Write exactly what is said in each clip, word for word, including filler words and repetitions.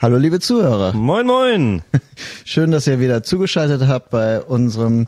Hallo liebe Zuhörer. Moin moin. Schön, dass ihr wieder zugeschaltet habt bei unserem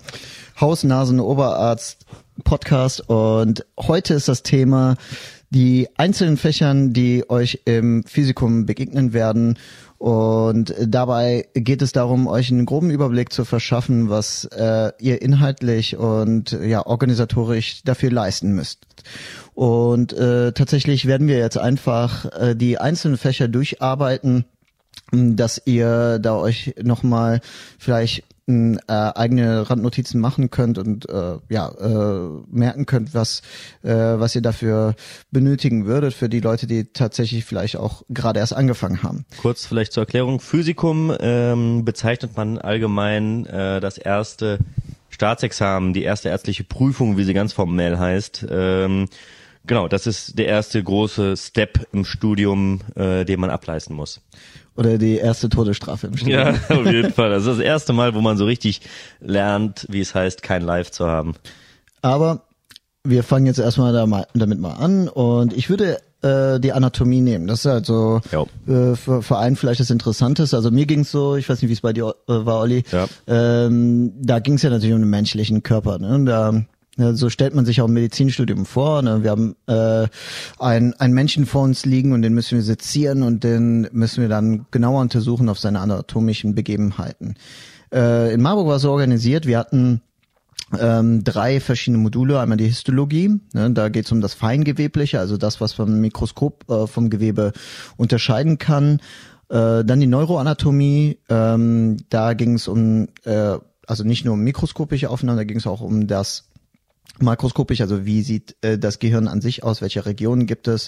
Haus-Nasen-Oberarzt-Podcast. Und heute ist das Thema die einzelnen Fächern, die euch im Physikum begegnen werden. Und dabei geht es darum, euch einen groben Überblick zu verschaffen, was äh, ihr inhaltlich und ja organisatorisch dafür leisten müsst. Und äh, tatsächlich werden wir jetzt einfach äh, die einzelnen Fächer durcharbeiten, dass ihr da euch nochmal vielleicht äh, eigene Randnotizen machen könnt und äh, ja äh, merken könnt, was äh, was ihr dafür benötigen würdet für die Leute, die tatsächlich vielleicht auch gerade erst angefangen haben. Kurz vielleicht zur Erklärung. Physikum ähm, bezeichnet man allgemein äh, das erste Staatsexamen, die erste ärztliche Prüfung, wie sie ganz formell heißt. Ähm, genau, das ist der erste große Step im Studium, äh, den man ableisten muss. Oder die erste Todesstrafe im Studium. Ja, auf jeden Fall. Das ist das erste Mal, wo man so richtig lernt, wie es heißt, kein Live zu haben. Aber wir fangen jetzt erstmal da mal, damit mal an und ich würde äh, die Anatomie nehmen. Das ist halt so äh, für, für einen vielleicht das Interessanteste. Also mir ging's so, ich weiß nicht, wie es bei dir äh, war, Olli. Ja. Ähm, da ging's ja natürlich um den menschlichen Körper. Ne? Da Ja, so stellt man sich auch im Medizinstudium vor. Ne? Wir haben äh, einen, einen Menschen vor uns liegen und den müssen wir sezieren und den müssen wir dann genauer untersuchen auf seine anatomischen Begebenheiten. Äh, in Marburg war es so organisiert, wir hatten ähm, drei verschiedene Module. Einmal die Histologie, ne? Da geht es um das Feingewebliche, also das, was man im Mikroskop äh, vom Gewebe unterscheiden kann. Äh, dann die Neuroanatomie, ähm, da ging es um, äh, also nicht nur um mikroskopische Aufnahmen, da ging es auch um das makroskopisch, also wie sieht äh, das Gehirn an sich aus, welche Regionen gibt es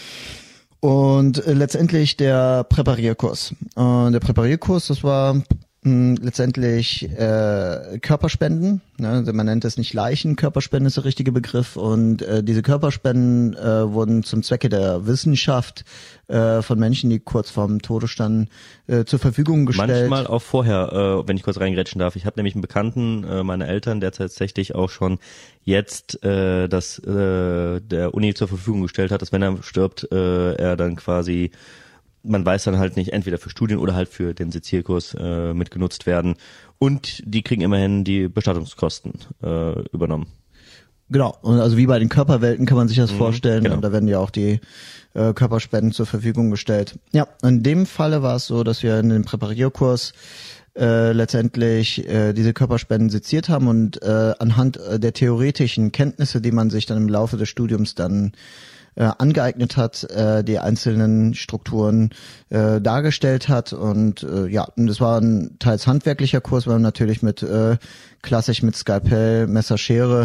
und äh, letztendlich der Präparierkurs. Und der Präparierkurs, das war mh, letztendlich äh, Körperspenden, ne? Also man nennt es nicht Leichen, Körperspenden ist der richtige Begriff und äh, diese Körperspenden äh, wurden zum Zwecke der Wissenschaft äh, von Menschen, die kurz vorm Tode standen, äh, zur Verfügung gestellt. Manchmal auch vorher, äh, wenn ich kurz reingrätschen darf. Ich habe nämlich einen Bekannten, äh, meine Eltern, der tatsächlich auch schon jetzt äh, das äh, der Uni zur Verfügung gestellt hat, dass wenn er stirbt, äh, er dann quasi, man weiß dann halt nicht, entweder für Studien oder halt für den Sezierkurs äh, mitgenutzt werden. Und die kriegen immerhin die Bestattungskosten äh, übernommen. Genau, und also wie bei den Körperwelten kann man sich das mhm, vorstellen. Genau. Und da werden ja auch die äh, Körperspenden zur Verfügung gestellt. Ja, in dem Falle war es so, dass wir in dem Präparierkurs äh, letztendlich äh, diese Körperspenden seziert haben und äh, anhand äh, der theoretischen Kenntnisse, die man sich dann im Laufe des Studiums dann äh, angeeignet hat, äh, die einzelnen Strukturen äh, dargestellt hat. Und äh, ja, und das war ein teils handwerklicher Kurs, weil man natürlich mit äh, klassisch mit Skalpell, Messer, Schere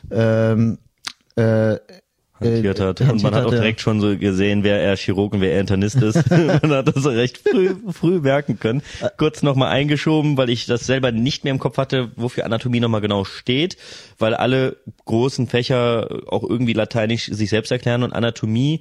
ähm, äh, hantiert hat. Und man hat auch direkt schon so gesehen, wer er Chirurg und wer er Internist ist. Man hat das recht früh, früh merken können. Kurz nochmal eingeschoben, weil ich das selber nicht mehr im Kopf hatte, wofür Anatomie nochmal genau steht, weil alle großen Fächer auch irgendwie lateinisch sich selbst erklären und Anatomie,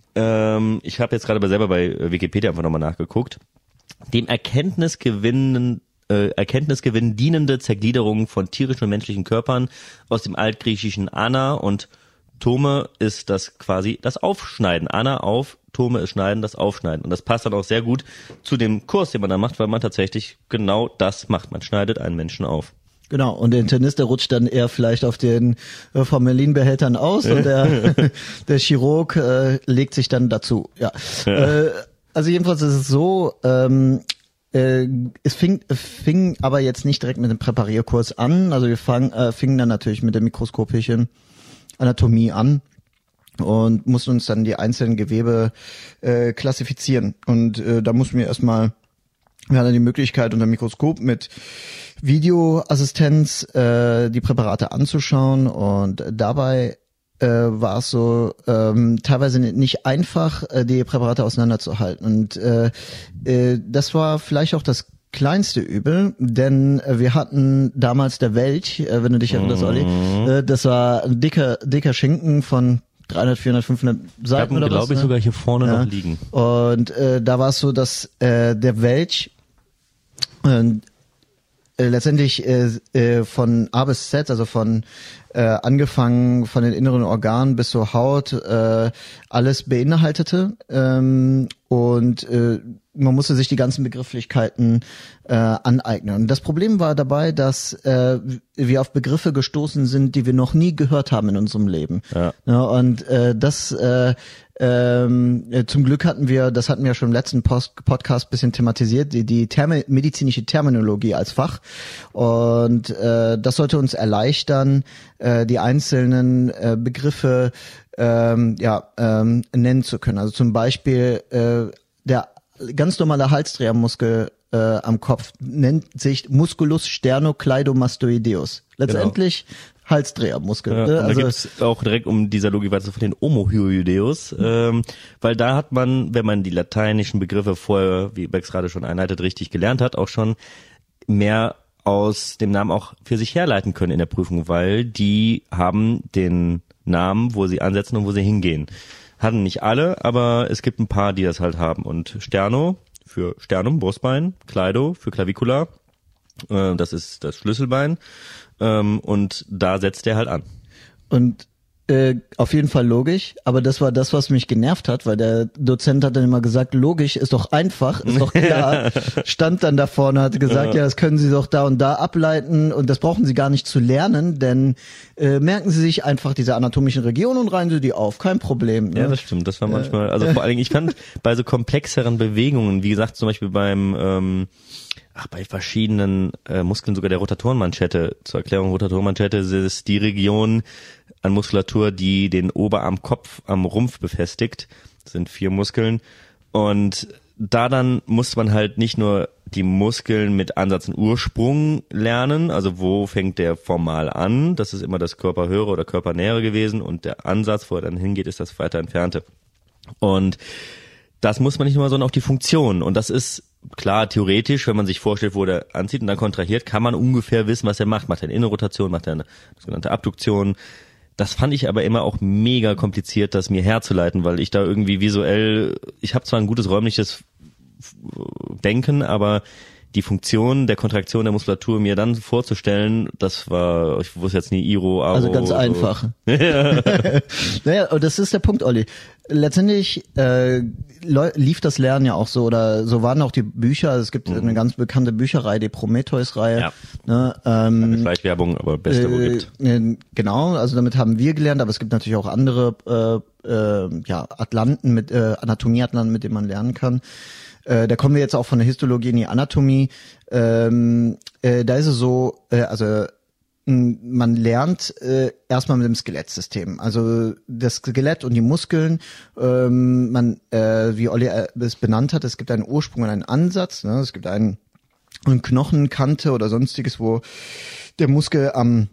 ähm, ich habe jetzt gerade bei selber bei Wikipedia einfach nochmal nachgeguckt, dem Erkenntnisgewinnen Erkenntnisgewinn dienende Zergliederung von tierischen und menschlichen Körpern aus dem altgriechischen Ana und Tome ist das quasi das Aufschneiden. Ana auf, Tome ist Schneiden, das Aufschneiden. Und das passt dann auch sehr gut zu dem Kurs, den man da macht, weil man tatsächlich genau das macht. Man schneidet einen Menschen auf. Genau, und der Internist, der rutscht dann eher vielleicht auf den äh, Formalinbehältern aus und der, der Chirurg äh, legt sich dann dazu. Ja. ja. Äh, also jedenfalls ist es so, ähm, äh, es fing, fing aber jetzt nicht direkt mit dem Präparierkurs an. Also wir fang, äh, fingen dann natürlich mit der mikroskopischen Anatomie an und mussten uns dann die einzelnen Gewebe äh, klassifizieren. Und äh, da mussten wir erstmal, wir hatten die Möglichkeit unter dem Mikroskop mit Videoassistenz äh, die Präparate anzuschauen und dabei äh, war es so ähm, teilweise nicht einfach, äh, die Präparate auseinanderzuhalten. Und äh, äh, das war vielleicht auch das kleinste Übel, denn äh, wir hatten damals der Welch, äh, wenn du dich erinnerst, Olli, äh, das war ein dicker, dicker Schinken von dreihundert, vierhundert, fünfhundert Seiten oder was. Glaube ich ne? sogar hier vorne ja. noch liegen. Und äh, da war es so, dass äh, der Welch äh, äh, letztendlich äh, äh, von A bis Z, also von äh, angefangen von den inneren Organen bis zur Haut, äh, alles beinhaltete. Ähm, und äh, man musste sich die ganzen Begrifflichkeiten äh, aneignen. Und das Problem war dabei, dass äh, wir auf Begriffe gestoßen sind, die wir noch nie gehört haben in unserem Leben. Ja. Ja, und äh, das äh, ähm, zum Glück hatten wir, das hatten wir schon im letzten Post- Podcast bisschen thematisiert, die, die Termi- medizinische Terminologie als Fach. Und äh, das sollte uns erleichtern, äh, die einzelnen äh, Begriffe ähm, ja ähm, nennen zu können. Also zum Beispiel äh, der ganz normale Halsdrehermuskel äh, am Kopf nennt sich Musculus sternocleidomastoideus. Letztendlich genau. Halsdrehermuskel. Ja, ne? Also, da gibt's auch direkt, um dieser Logik weiter von den Omohyoideus, ähm, weil da hat man, wenn man die lateinischen Begriffe vorher, wie Bex gerade schon einleitet, richtig gelernt hat, auch schon mehr aus dem Namen auch für sich herleiten können in der Prüfung, weil die haben den Namen, wo sie ansetzen und wo sie hingehen. Hatten nicht alle, aber es gibt ein paar, die das halt haben. Und Sterno für Sternum, Brustbein, Kleido für Clavicula, äh, das ist das Schlüsselbein, ähm, und da setzt der halt an. Und äh, auf jeden Fall logisch, aber das war das, was mich genervt hat, weil der Dozent hat dann immer gesagt, logisch ist doch einfach, ist doch klar, stand dann da vorne, hat gesagt, ja. ja, das können Sie doch da und da ableiten und das brauchen Sie gar nicht zu lernen, denn äh, merken Sie sich einfach diese anatomischen Regionen und reihen Sie die auf, kein Problem. Ne? Ja, das stimmt, das war manchmal, also vor allen Dingen, ich fand bei so komplexeren Bewegungen, wie gesagt, zum Beispiel beim ähm, Ach, bei verschiedenen äh, Muskeln, sogar der Rotatorenmanschette. Zur Erklärung, Rotatorenmanschette ist die Region an Muskulatur, die den Oberarmkopf am Rumpf befestigt. Das sind vier Muskeln. Und da dann muss man halt nicht nur die Muskeln mit Ansatz und Ursprung lernen, also wo fängt der formal an, das ist immer das Körperhöhere oder Körpernähere gewesen, und der Ansatz, wo er dann hingeht, ist das weiter entfernte. Und das muss man nicht nur, sondern auch die Funktion. Und das ist klar, theoretisch, wenn man sich vorstellt, wo der anzieht und dann kontrahiert, kann man ungefähr wissen, was er macht. Macht er eine Innenrotation, macht er eine sogenannte Abduktion. Das fand ich aber immer auch mega kompliziert, das mir herzuleiten, weil ich da irgendwie visuell, ich habe zwar ein gutes räumliches Denken, aber die Funktion der Kontraktion der Muskulatur mir dann vorzustellen, das war, ich wusste jetzt nie Iro, Aro. Also ganz so. einfach. Naja, und das ist der Punkt, Olli. Letztendlich äh, lief das Lernen ja auch so, oder so waren auch die Bücher. Also es gibt mhm. eine ganz bekannte Bücherreihe, die Prometheus-Reihe. Ja. Ne, ähm, Keine Schleichwerbung, aber beste, wo äh, gibt. Äh, genau, also damit haben wir gelernt, aber es gibt natürlich auch andere äh, äh, ja, Atlanten, mit äh, Anatomie-Atlanten, mit denen man lernen kann. Äh, da kommen wir jetzt auch von der Histologie in die Anatomie. Ähm, äh, da ist es so, äh, also mh, man lernt äh, erstmal mit dem Skelettsystem. Also das Skelett und die Muskeln, ähm, man, äh, wie Olli es benannt hat, es gibt einen Ursprung und einen Ansatz. Ne? Es gibt einen, eine Knochenkante oder sonstiges, wo der Muskel am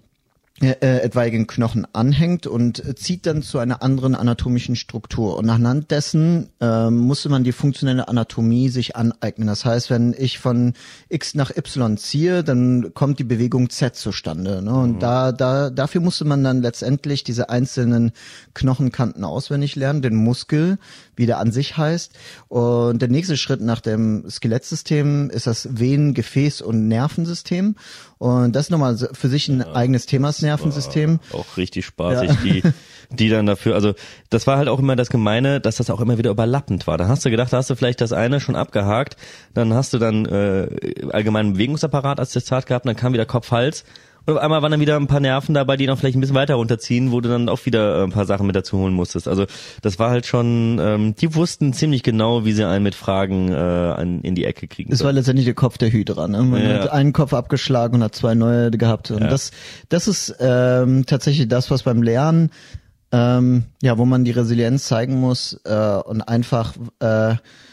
Äh, etwaigen Knochen anhängt und zieht dann zu einer anderen anatomischen Struktur. Und anhand dessen äh, musste man die funktionelle Anatomie sich aneignen. Das heißt, wenn ich von X nach Y ziehe, dann kommt die Bewegung Z zustande. Ne? Und mhm. da, da, dafür musste man dann letztendlich diese einzelnen Knochenkanten auswendig lernen, den Muskel, wie der an sich heißt. Und der nächste Schritt nach dem Skelettsystem ist das Venen-, Gefäß- und Nervensystem. Und das ist nochmal für sich ein ja, eigenes Thema, das Nervensystem. Auch richtig spaßig, ja. die, die dann dafür, also das war halt auch immer das Gemeine, dass das auch immer wieder überlappend war. Da hast du gedacht, da hast du vielleicht das eine schon abgehakt, dann hast du dann äh, allgemeinen Bewegungsapparat als Testat gehabt, und dann kam wieder Kopf-Hals. Und auf einmal waren dann wieder ein paar Nerven dabei, die noch vielleicht ein bisschen weiter runterziehen, wo du dann auch wieder ein paar Sachen mit dazu holen musstest. Also das war halt schon, ähm, die wussten ziemlich genau, wie sie einen mit Fragen äh, an, in die Ecke kriegen. Das war letztendlich der Kopf der Hydra. Ne? Man ja. hat einen Kopf abgeschlagen und hat zwei neue gehabt. Und ja. das, das ist ähm, tatsächlich das, was beim Lernen, ähm, ja, wo man die Resilienz zeigen muss äh, und einfach äh,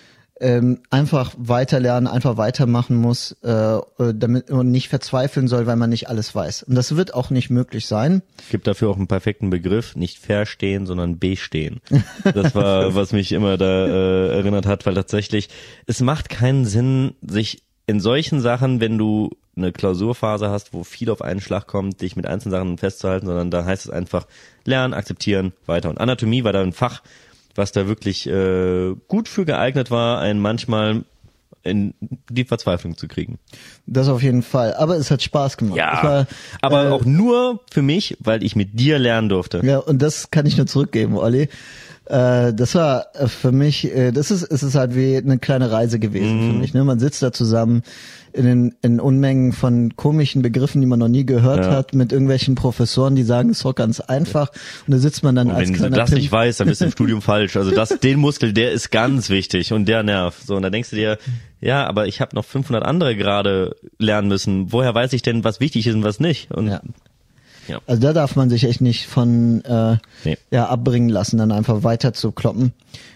Ähm, einfach weiterlernen, einfach weitermachen muss, äh, damit man nicht verzweifeln soll, weil man nicht alles weiß. Und das wird auch nicht möglich sein. Es gibt dafür auch einen perfekten Begriff, nicht verstehen, sondern bestehen. Das war, was mich immer da äh, erinnert hat, weil tatsächlich, es macht keinen Sinn, sich in solchen Sachen, wenn du eine Klausurphase hast, wo viel auf einen Schlag kommt, dich mit einzelnen Sachen festzuhalten, sondern da heißt es einfach lernen, akzeptieren, weiter. Und Anatomie war da ein Fach, was da wirklich äh, gut für geeignet war, einen manchmal in die Verzweiflung zu kriegen. Das auf jeden Fall. Aber es hat Spaß gemacht. Ja, war, aber äh, auch nur für mich, weil ich mit dir lernen durfte. Ja, und das kann ich nur zurückgeben, Olli. Äh, das war für mich, äh, das ist, es ist halt wie eine kleine Reise gewesen mm. für mich. Ne? Man sitzt da zusammen in, den, in Unmengen von komischen Begriffen, die man noch nie gehört ja. hat, mit irgendwelchen Professoren, die sagen, es ist doch ganz einfach. Und da sitzt man dann und als wenn du das Pimp. nicht weißt, dann bist du im Studium falsch. Also das, den Muskel, der ist ganz wichtig und der Nerv. So, und da denkst du dir, ja, aber ich habe noch fünfhundert andere gerade lernen müssen. Woher weiß ich denn, was wichtig ist und was nicht? Und ja. Ja. Also da darf man sich echt nicht von äh, nee. ja abbringen lassen, dann einfach weiter zu kloppen.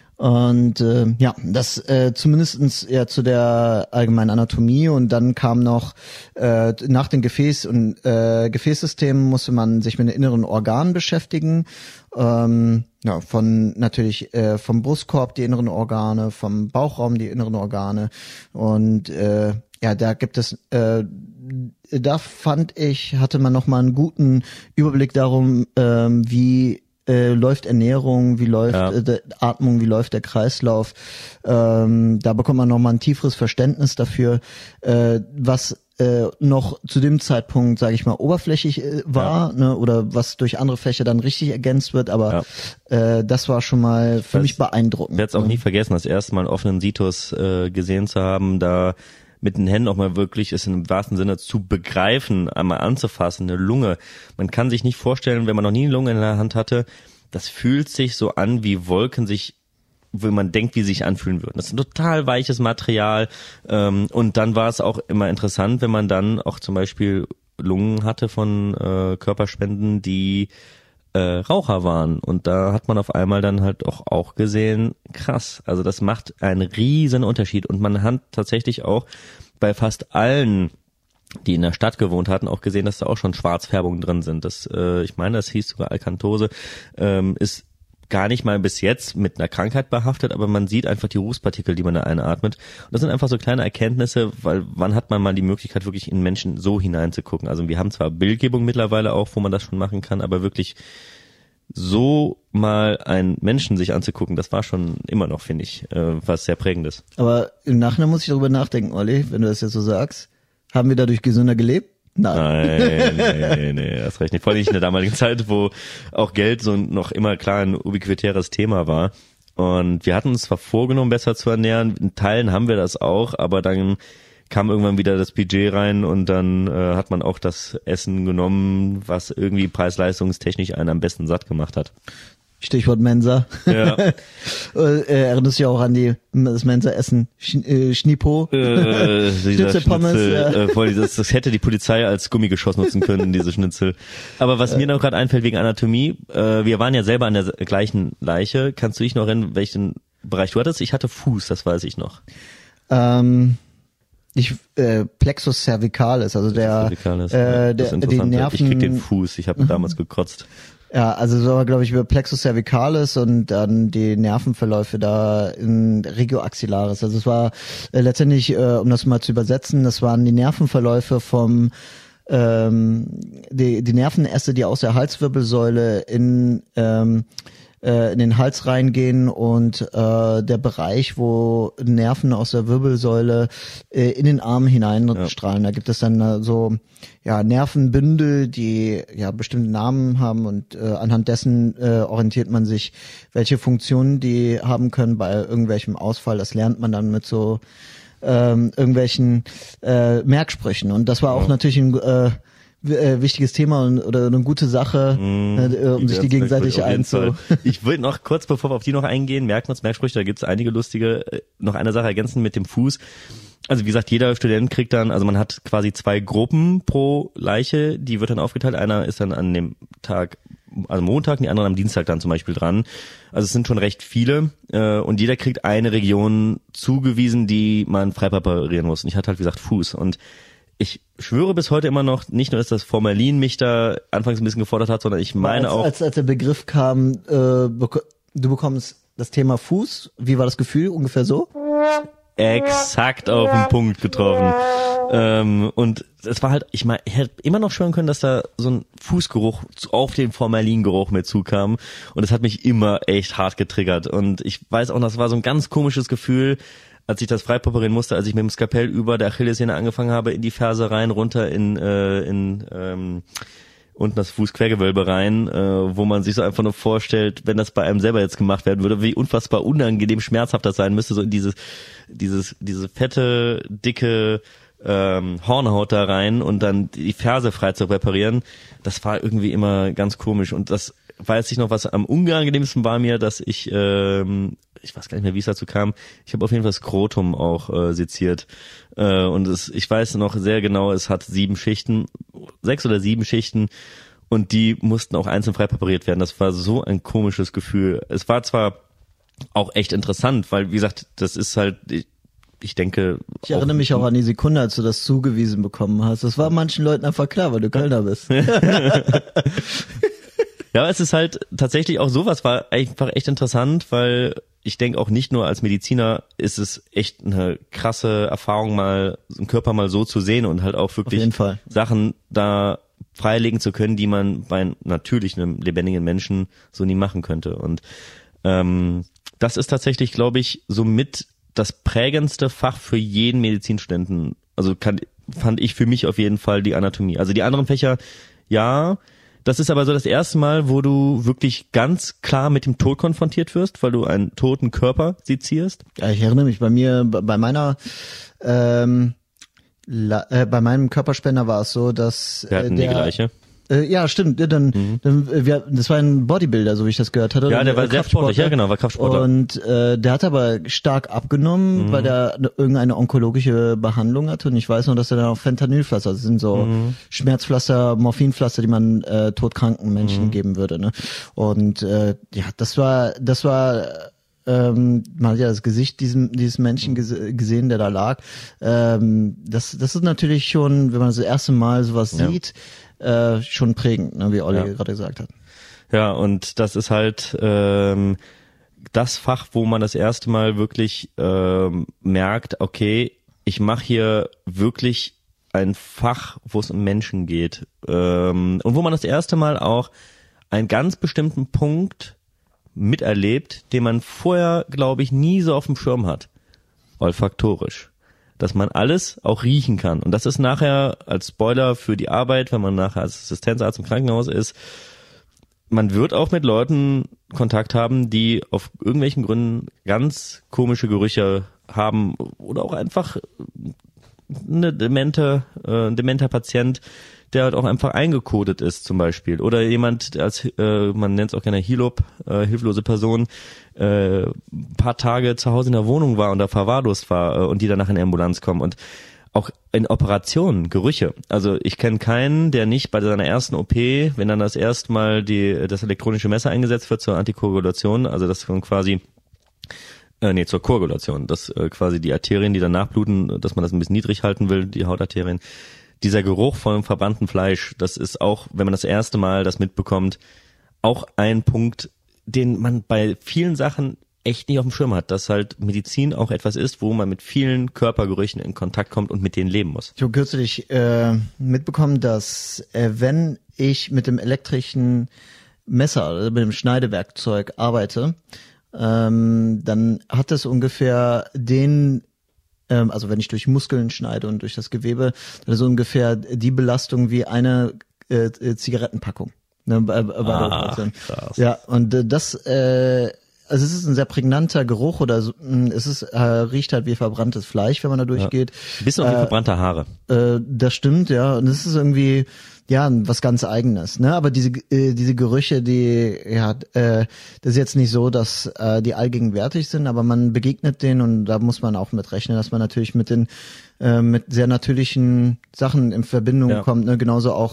Und äh, ja, das äh, zumindestens ja zu der allgemeinen Anatomie. Und dann kam noch äh, nach den Gefäß- und äh, Gefäßsystemen musste man sich mit den inneren Organen beschäftigen. Ähm, ja, von natürlich äh, vom Brustkorb die inneren Organe, vom Bauchraum die inneren Organe. Und äh, ja, da gibt es äh, da fand ich, hatte man noch mal einen guten Überblick darum, ähm, wie äh, läuft Ernährung, wie läuft ja. äh, Atmung, wie läuft der Kreislauf. Ähm, da bekommt man noch mal ein tieferes Verständnis dafür, äh, was äh, noch zu dem Zeitpunkt, sage ich mal, oberflächlich äh, war, ja. ne, oder was durch andere Fächer dann richtig ergänzt wird. Aber ja. äh, das war schon mal für das, mich beeindruckend. Ich werde es auch nie vergessen, das erste Mal einen offenen Situs äh, gesehen zu haben, da mit den Händen auch mal wirklich es im wahrsten Sinne zu begreifen, einmal anzufassen, eine Lunge. Man kann sich nicht vorstellen, wenn man noch nie eine Lunge in der Hand hatte, das fühlt sich so an, wie Wolken sich, wenn man denkt, wie sie sich anfühlen würden. Das ist ein total weiches Material. Und dann war es auch immer interessant, wenn man dann auch zum Beispiel Lungen hatte von äh, Körperspenden, die Äh, Raucher waren, und da hat man auf einmal dann halt auch auch gesehen, krass, also das macht einen riesen Unterschied, und man hat tatsächlich auch bei fast allen, die in der Stadt gewohnt hatten, auch gesehen, dass da auch schon Schwarzfärbungen drin sind. Das, äh, ich meine, das hieß sogar Akantose, ähm, ist gar nicht mal bis jetzt mit einer Krankheit behaftet, aber man sieht einfach die Rußpartikel, die man da einatmet. Und das sind einfach so kleine Erkenntnisse, weil wann hat man mal die Möglichkeit, wirklich in Menschen so hineinzugucken? Also wir haben zwar Bildgebung mittlerweile auch, wo man das schon machen kann, aber wirklich so mal einen Menschen sich anzugucken, das war schon immer noch, finde ich, äh, was sehr Prägendes. Aber im Nachhinein muss ich darüber nachdenken, Olli, wenn du das jetzt so sagst. Haben wir dadurch gesünder gelebt? Nein. Nein, nee, nee, das reicht nicht. Vor allem nicht in der damaligen Zeit, wo auch Geld so noch immer klar ein ubiquitäres Thema war. Und wir hatten uns zwar vorgenommen, besser zu ernähren, in Teilen haben wir das auch, aber dann kam irgendwann wieder das Budget rein und dann äh, hat man auch das Essen genommen, was irgendwie preis-leistungstechnisch einen am besten satt gemacht hat. Stichwort Mensa. Ja. äh, erinnerst du dich auch an die, das Mensa-Essen, Sch, äh, Schnipo? Äh, Schnitzelpommes. Schnitzel, ja. äh, voll, das, das hätte die Polizei als Gummigeschoss nutzen können, diese Schnitzel. Aber was äh. mir noch gerade einfällt wegen Anatomie, äh, wir waren ja selber an der gleichen Leiche. Kannst du dich noch erinnern, welchen Bereich du hattest? Ich hatte Fuß, das weiß ich noch. Ähm... Ich äh, Plexus cervicalis, also der, cervicalis, äh, ja, der die Nerven. Ich krieg den Fuß, ich habe damals gekotzt. Ja, also so glaube ich über Plexus cervicalis und dann die Nervenverläufe da in regioaxillaris. Also es war äh, letztendlich, äh, um das mal zu übersetzen, das waren die Nervenverläufe vom ähm, die die Nervenäste, die aus der Halswirbelsäule in ähm, in den Hals reingehen, und äh, der Bereich, wo Nerven aus der Wirbelsäule äh, in den Arm hineinstrahlen. Ja. Da gibt es dann äh, so ja Nervenbündel, die ja bestimmte Namen haben, und äh, anhand dessen äh, orientiert man sich, welche Funktionen die haben können bei irgendwelchem Ausfall. Das lernt man dann mit so ähm, irgendwelchen äh, Merksprüchen. Und das war auch ja. natürlich ein äh, wichtiges Thema und, oder eine gute Sache, mm, äh, um sich die gegenseitig einzu. Ich will noch kurz, bevor wir auf die noch eingehen, merken uns Merksprüche, da gibt's einige lustige, noch eine Sache ergänzen mit dem Fuß. Also wie gesagt, jeder Student kriegt dann, also man hat quasi zwei Gruppen pro Leiche, die wird dann aufgeteilt. Einer ist dann an dem Tag, also Montag, die anderen am Dienstag dann zum Beispiel dran. Also es sind schon recht viele, äh, und jeder kriegt eine Region zugewiesen, die man frei präparieren muss. Und ich hatte halt, wie gesagt, Fuß. Und ich schwöre bis heute immer noch, nicht nur, dass das Formalin mich da anfangs ein bisschen gefordert hat, sondern ich meine als, auch... Als, als der Begriff kam, äh, bek- du bekommst das Thema Fuß, wie war das Gefühl? Ungefähr so? Exakt auf den Punkt getroffen. Ähm, und es war halt, ich meine, ich hätte immer noch schwören können, dass da so ein Fußgeruch auf den Formalingeruch mit zukam. Und es hat mich immer echt hart getriggert. Und ich weiß auch, das war so ein ganz komisches Gefühl, als ich das freipräparieren musste, als ich mit dem Skalpell über der Achillessehne angefangen habe, in die Ferse rein, runter in, äh, in ähm, unten das Fußquergewölbe rein, äh, wo man sich so einfach nur vorstellt, wenn das bei einem selber jetzt gemacht werden würde, wie unfassbar unangenehm schmerzhaft das sein müsste, so in dieses, dieses, diese fette, dicke ähm, Hornhaut da rein und dann die Ferse frei zu reparieren. Das war irgendwie immer ganz komisch und das weiß ich noch, was am unangenehmsten war mir, dass ich, ähm, ich weiß gar nicht mehr, wie es dazu kam, ich habe auf jeden Fall das Skrotum auch äh, seziert äh, und es, ich weiß noch sehr genau, es hat sieben Schichten, sechs oder sieben Schichten und die mussten auch einzeln frei präpariert werden. Das war so ein komisches Gefühl. Es war zwar auch echt interessant, weil wie gesagt, das ist halt, ich, ich denke... Ich erinnere mich auch an die Sekunde, als du das zugewiesen bekommen hast. Das war manchen Leuten einfach klar, weil du Kölner bist. Ja, es ist halt tatsächlich auch sowas war einfach echt interessant, weil ich denke auch nicht nur als Mediziner ist es echt eine krasse Erfahrung, mal einen Körper mal so zu sehen und halt auch wirklich Sachen da freilegen zu können, die man bei natürlich einem lebendigen Menschen so nie machen könnte. Und ähm, das ist tatsächlich, glaube ich, somit das prägendste Fach für jeden Medizinstudenten. Also kann, fand ich für mich auf jeden Fall die Anatomie. Also die anderen Fächer, ja. Das ist aber so das erste Mal, wo du wirklich ganz klar mit dem Tod konfrontiert wirst, weil du einen toten Körper sezierst. Ja, ich erinnere mich, bei mir, bei meiner, ähm, la, äh, bei meinem Körperspender war es so, dass Wir hatten äh, der, die gleiche. Äh, ja, stimmt. Dann, mhm. dann wir, das war ein Bodybuilder, so wie ich das gehört hatte. Ja, der war sehr sportlich, ja genau, war Kraftsportler. Und äh, der hat aber stark abgenommen, mhm. weil der irgendeine onkologische Behandlung hatte. Und ich weiß noch, dass er dann auch Fentanylpflaster, das sind so mhm. Schmerzpflaster, Morphinpflaster, die man äh, todkranken Menschen mhm. geben würde. Ne? Und äh, ja, das war, das war ähm, man hat ja das Gesicht diesem, dieses Menschen gese- gesehen, der da lag. Ähm, das, das ist natürlich schon, wenn man das erste Mal sowas ja. sieht, Äh, schon prägend, ne, wie Olli ja. gerade gesagt hat. Ja, und das ist halt ähm, das Fach, wo man das erste Mal wirklich ähm, merkt, okay, ich mache hier wirklich ein Fach, wo es um Menschen geht. Ähm, und wo man das erste Mal auch einen ganz bestimmten Punkt miterlebt, den man vorher, glaube ich, nie so auf dem Schirm hat. Olfaktorisch. Dass man alles auch riechen kann. Und das ist nachher als Spoiler für die Arbeit, wenn man nachher als Assistenzarzt im Krankenhaus ist, man wird auch mit Leuten Kontakt haben, die auf irgendwelchen Gründen ganz komische Gerüche haben oder auch einfach eine demente, äh, ein dementer Patient, der halt auch einfach eingekodet ist zum Beispiel. Oder jemand, der als, äh, man nennt es auch gerne Hilob, äh, hilflose Person, äh, ein paar Tage zu Hause in der Wohnung war und da verwahrlost war äh, und die danach in die Ambulanz kommen. Und auch in Operationen, Gerüche. Also ich kenne keinen, der nicht bei seiner ersten O P, wenn dann das erste Mal die, das elektronische Messer eingesetzt wird zur Antikoagulation, also das dann quasi Äh, nee, zur Koagulation, dass äh, quasi die Arterien, die danach bluten, dass man das ein bisschen niedrig halten will, die Hautarterien. Dieser Geruch von verbranntem Fleisch, das ist auch, wenn man das erste Mal das mitbekommt, auch ein Punkt, den man bei vielen Sachen echt nicht auf dem Schirm hat, dass halt Medizin auch etwas ist, wo man mit vielen Körpergerüchen in Kontakt kommt und mit denen leben muss. Ich habe kürzlich äh, mitbekommen, dass äh, wenn ich mit dem elektrischen Messer, also mit dem Schneidewerkzeug arbeite, ähm, dann hat das ungefähr den, ähm, also wenn ich durch Muskeln schneide und durch das Gewebe, dann ist ungefähr die Belastung wie eine äh, Zigarettenpackung. Ne, bei, bei der Operation. Krass. Ja, und äh, das, äh, also es ist ein sehr prägnanter Geruch oder so, es ist, äh, riecht halt wie verbranntes Fleisch, wenn man da durchgeht. Ja. Bisschen auch wie äh, verbrannte Haare. Äh, das stimmt, ja. Und es ist irgendwie, ja, was ganz Eigenes, ne? Aber diese äh, diese Gerüche, die ja, äh, das ist jetzt nicht so, dass äh, die allgegenwärtig sind, aber man begegnet denen und da muss man auch mit rechnen, dass man natürlich mit den äh, mit sehr natürlichen Sachen in Verbindung ja. kommt, ne? Genauso auch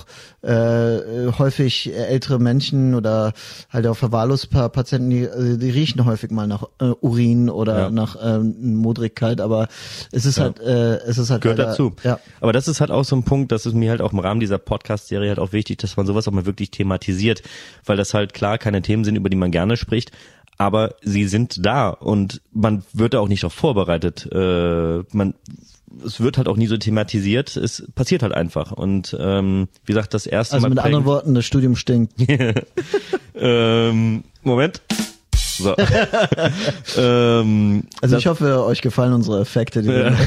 äh, häufig ältere Menschen oder halt auch verwahrloste Patienten, die, die riechen häufig mal nach äh, Urin oder ja. nach äh, Modrigkeit, aber es ist ja. halt äh, es ist halt gehört leider, dazu. Ja. Aber das ist halt auch so ein Punkt, das ist mir halt auch im Rahmen dieser Podcast-Serie halt auch wichtig, dass man sowas auch mal wirklich thematisiert, weil das halt klar keine Themen sind, über die man gerne spricht, aber sie sind da und man wird da auch nicht darauf vorbereitet. Äh, man es wird halt auch nie so thematisiert, es passiert halt einfach und ähm, wie gesagt, das erste also Mal... Also mit anderen Worten, das Studium stinkt. ähm, Moment. So. ähm, also ich hoffe, euch gefallen unsere Effekte. Die ja.